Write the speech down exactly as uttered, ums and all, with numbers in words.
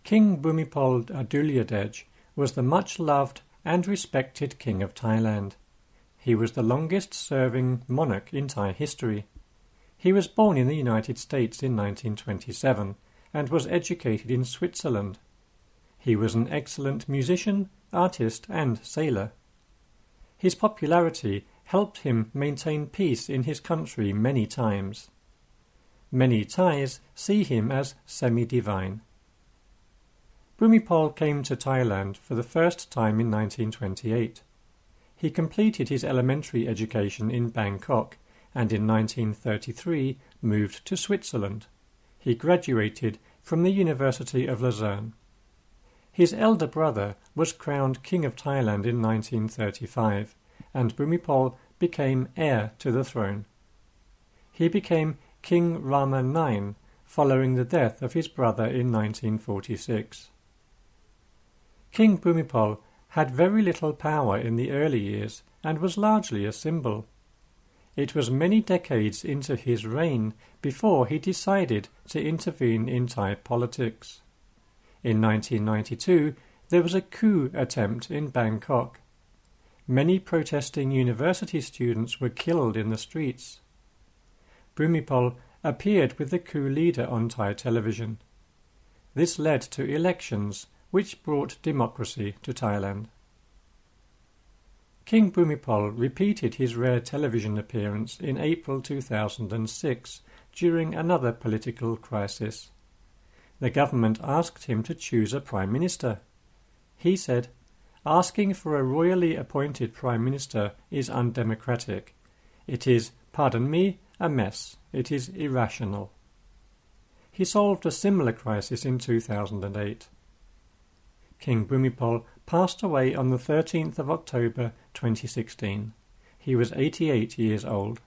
King Bhumibol Adulyadej was the much-loved and respected King of Thailand. He was the longest-serving monarch in Thai history. He was born in the United States in nineteen twenty-seven and was educated in Switzerland. He was an excellent musician, artist, and sailor. His popularity helped him maintain peace in his country many times. Many Thais see him as semi-divine. Bhumibol came to Thailand for the first time in nineteen twenty-eight. He completed his elementary education in Bangkok and in nineteen thirty-three moved to Switzerland. He graduated from the University of Lausanne. His elder brother was crowned King of Thailand in nineteen thirty-five, and Bhumibol became heir to the throne. He became King Rama the ninth following the death of his brother in nineteen forty-six. King Bhumibol had very little power in the early years and was largely a symbol. It was many decades into his reign before he decided to intervene in Thai politics. In nineteen ninety-two, there was a coup attempt in Bangkok. Many protesting university students were killed in the streets. Bhumibol appeared with the coup leader on Thai television. This led to elections which brought democracy to Thailand. King Bhumibol repeated his rare television appearance in April two thousand six during another political crisis. The government asked him to choose a prime minister. He said, "Asking for a royally appointed prime minister is undemocratic. It is, pardon me, a mess. It is irrational." He solved a similar crisis in two thousand eight. King Bhumibol passed away on the thirteenth of October twenty sixteen. He was eighty-eight years old.